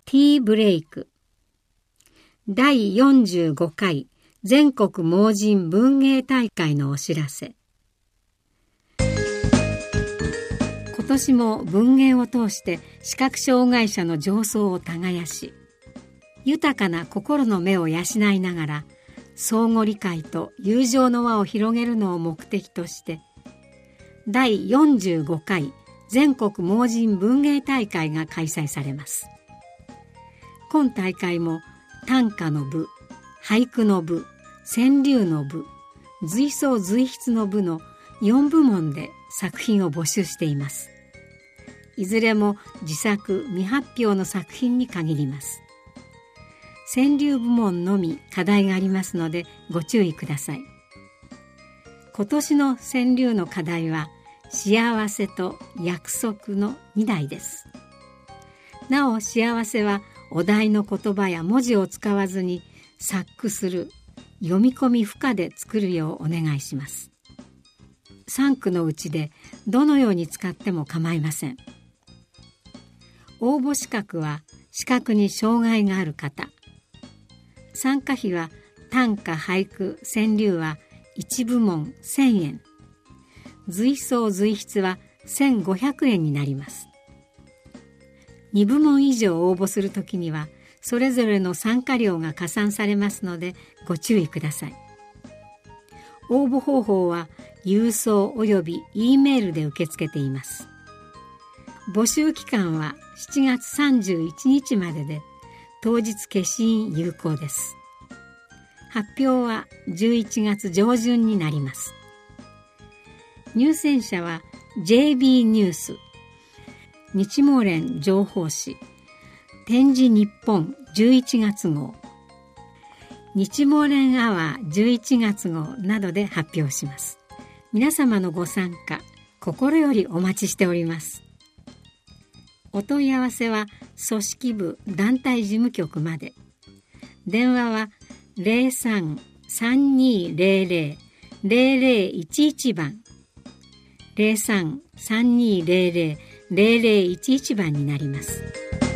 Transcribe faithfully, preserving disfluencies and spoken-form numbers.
ティーブレイクだいよんじゅうごかい全国盲人文芸大会のお知らせ。今年も文芸を通して視覚障害者の情操を耕し、豊かな心の目を養いながら相互理解と友情の輪を広げるのを目的としてだいよんじゅうごかい全国盲人文芸大会が開催されます。今大会も短歌の部、俳句の部、川柳の部、随想随筆の部のよんぶもんで作品を募集しています。いずれも自作未発表の作品に限ります。川柳部門のみ課題がありますのでご注意ください。今年の川柳の課題は幸せと約束のにだいです。なお幸せはお題の言葉や文字を使わずに作句する読み込み不可で作るようお願いします。さんくのうちでどのように使っても構いません。応募資格は視覚に障害がある方。参加費は短歌俳句川柳はいちぶもんせんえん、随想随筆はせんごひゃくえんになります。にぶもん以上応募するときにはそれぞれの参加料が加算されますのでご注意ください。応募方法は郵送および E メールで受け付けています。募集期間はしちがつさんじゅういちにちまでで当日消印有効です。発表はじゅういちがつじょうじゅんになります。入選者は ジェービー ニュース、日盲連情報誌、点字日本じゅういちがつ号、日盲連アワーじゅういちがつ号などで発表します。皆様のご参加、心よりお待ちしております。お問い合わせは組織部団体事務局まで。電話は ゼロさん さんにーゼロゼロ ゼロゼロいちいち 番、ゼロさん さんにーゼロゼロ ゼロゼロいちいち 番になります。